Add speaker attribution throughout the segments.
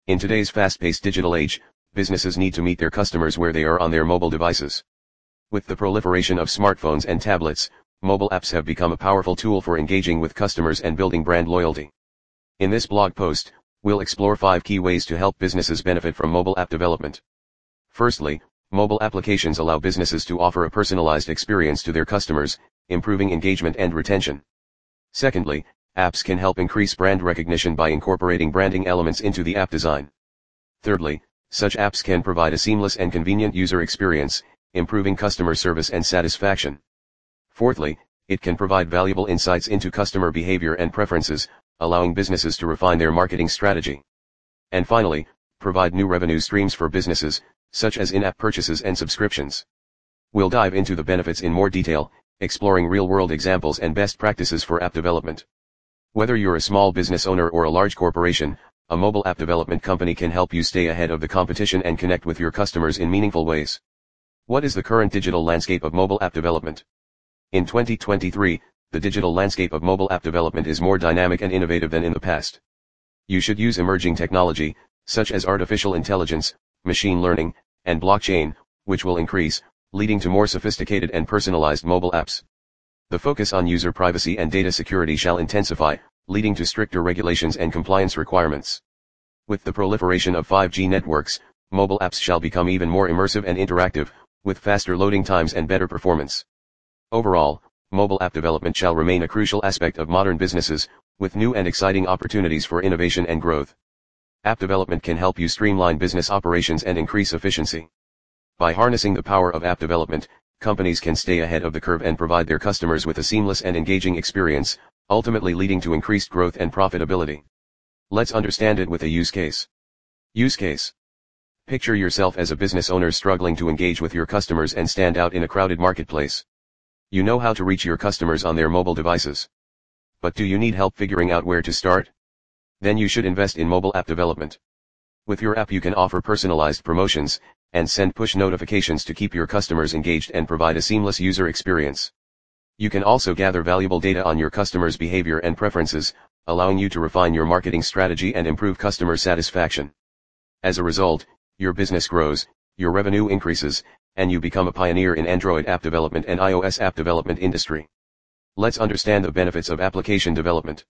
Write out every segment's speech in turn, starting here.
Speaker 1: In today's fast-paced digital age, businesses need to meet their customers where they are on their mobile devices. With the proliferation of smartphones and tablets, mobile apps have become a powerful tool for engaging with customers and building brand loyalty. In this blog post, we'll explore 5 key ways to help businesses benefit from mobile app development. Firstly, mobile applications allow businesses to offer a personalized experience to their customers, improving engagement and retention. Secondly, apps can help increase brand recognition by incorporating branding elements into the app design. Thirdly, such apps can provide a seamless and convenient user experience, improving customer service and satisfaction. Fourthly, it can provide valuable insights into customer behavior and preferences, allowing businesses to refine their marketing strategy. And finally, provide new revenue streams for businesses, such as in-app purchases and subscriptions. We'll dive into the benefits in more detail, exploring real-world examples and best practices for app development. Whether you're a small business owner or a large corporation, a mobile app development company can help you stay ahead of the competition and connect with your customers in meaningful ways. What is the current digital landscape of mobile app development? In 2023, the digital landscape of mobile app development is more dynamic and innovative than in the past. You should use emerging technology, such as artificial intelligence, machine learning, and blockchain, which will increase, leading to more sophisticated and personalized mobile apps. The focus on user privacy and data security shall intensify, leading to stricter regulations and compliance requirements. With the proliferation of 5G networks, mobile apps shall become even more immersive and interactive, with faster loading times and better performance. Overall, mobile app development shall remain a crucial aspect of modern businesses, with new and exciting opportunities for innovation and growth. App development can help you streamline business operations and increase efficiency. By harnessing the power of app development, companies can stay ahead of the curve and provide their customers with a seamless and engaging experience, ultimately leading to increased growth and profitability. Let's understand it with a use case. Use case. Picture yourself as a business owner struggling to engage with your customers and stand out in a crowded marketplace. You know how to reach your customers on their mobile devices. But do you need help figuring out where to start? Then you should invest in mobile app development. With your app you can offer personalized promotions, and send push notifications to keep your customers engaged and provide a seamless user experience. You can also gather valuable data on your customers' behavior and preferences, allowing you to refine your marketing strategy and improve customer satisfaction. As a result, your business grows, your revenue increases, and you become a pioneer in Android app development and iOS app development industry. Let's understand the benefits of application development.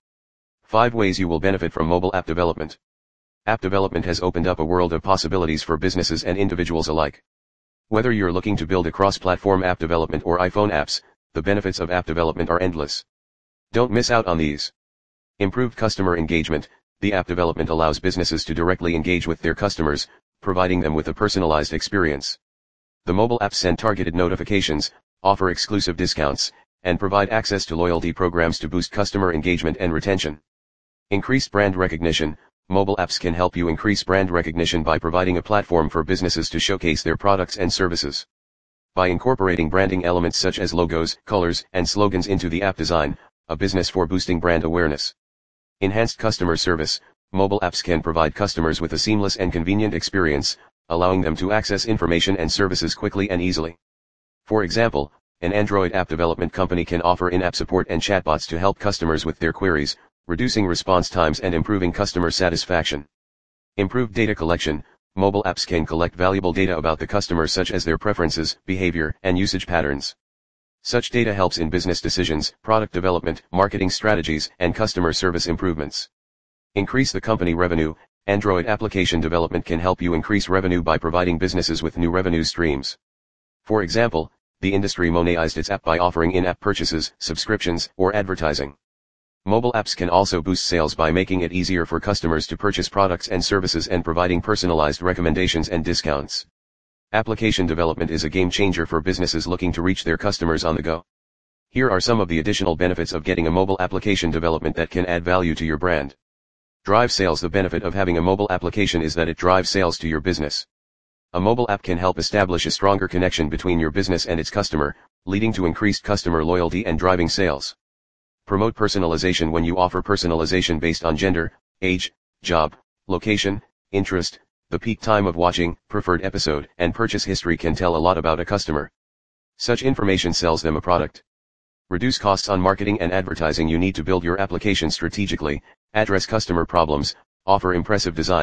Speaker 1: 5 ways you will benefit from mobile app development. App development has opened up a world of possibilities for businesses and individuals alike. Whether you're looking to build a cross-platform app development or iPhone apps, the benefits of app development are endless. Don't miss out on these. Improved customer engagement. The app development allows businesses to directly engage with their customers, providing them with a personalized experience. The mobile apps send targeted notifications, offer exclusive discounts, and provide access to loyalty programs to boost customer engagement and retention. Increased brand recognition. Mobile apps can help you increase brand recognition by providing a platform for businesses to showcase their products and services. By incorporating branding elements such as logos, colors, and slogans into the app design, a business for boosting brand awareness. Enhanced customer service. Mobile apps can provide customers with a seamless and convenient experience, allowing them to access information and services quickly and easily. For example, an Android app development company can offer in-app support and chatbots to help customers with their queries, reducing response times and improving customer satisfaction. Improved data collection. Mobile apps can collect valuable data about the customer such as their preferences, behavior, and usage patterns. Such data helps in business decisions, product development, marketing strategies, and customer service improvements. Increase the company revenue. Android application development can help you increase revenue by providing businesses with new revenue streams. For example, the industry monetized its app by offering in-app purchases, subscriptions, or advertising. Mobile apps can also boost sales by making it easier for customers to purchase products and services and providing personalized recommendations and discounts. Application development is a game changer for businesses looking to reach their customers on the go. Here are some of the additional benefits of getting a mobile application development that can add value to your brand. Drive sales. The benefit of having a mobile application is that it drives sales to your business. A mobile app can help establish a stronger connection between your business and its customer, leading to increased customer loyalty and driving sales. Promote personalization. When you offer personalization based on gender, age, job, location, interest, the peak time of watching, preferred episode, and purchase history can tell a lot about a customer. Such information sells them a product. Reduce costs on marketing and advertising. You need to build your application strategically, address customer problems, offer impressive design,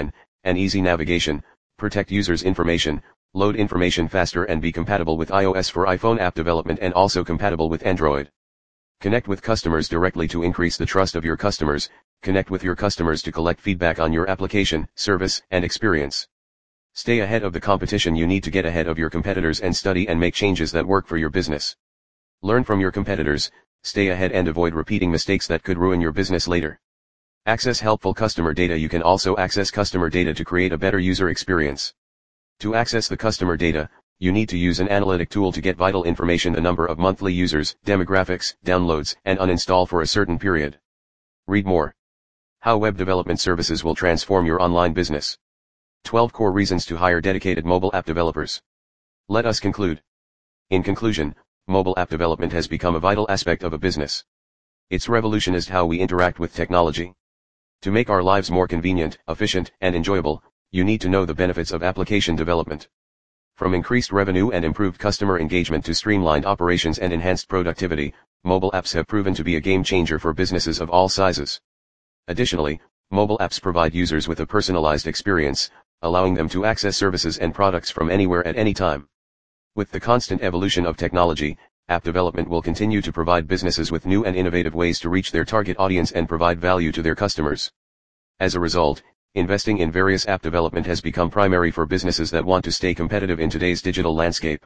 Speaker 1: and easy navigation, protect users' information, load information faster and be compatible with iOS for iPhone app development and also compatible with Android. Connect with customers directly to increase the trust of your customers, connect with your customers to collect feedback on your application, service, and experience. Stay ahead of the competition. You need to get ahead of your competitors and study and make changes that work for your business. Learn from your competitors, stay ahead and avoid repeating mistakes that could ruin your business later. Access helpful customer data. You can also access customer data to create a better user experience. To access the customer data, you need to use an analytic tool to get vital information: the number of monthly users, demographics, downloads, and uninstall for a certain period. Read more. How web development services will transform your online business. 12 core reasons to hire dedicated mobile app developers. Let us conclude. In conclusion, mobile app development has become a vital aspect of a business. It's revolutionized how we interact with technology. To make our lives more convenient, efficient, and enjoyable, you need to know the benefits of application development. From increased revenue and improved customer engagement to streamlined operations and enhanced productivity, mobile apps have proven to be a game changer for businesses of all sizes. Additionally, mobile apps provide users with a personalized experience, allowing them to access services and products from anywhere at any time. With the constant evolution of technology, app development will continue to provide businesses with new and innovative ways to reach their target audience and provide value to their customers. As a result, investing in various app development has become primary for businesses that want to stay competitive in today's digital landscape.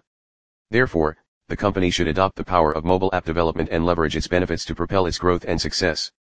Speaker 1: Therefore, the company should adopt the power of mobile app development and leverage its benefits to propel its growth and success.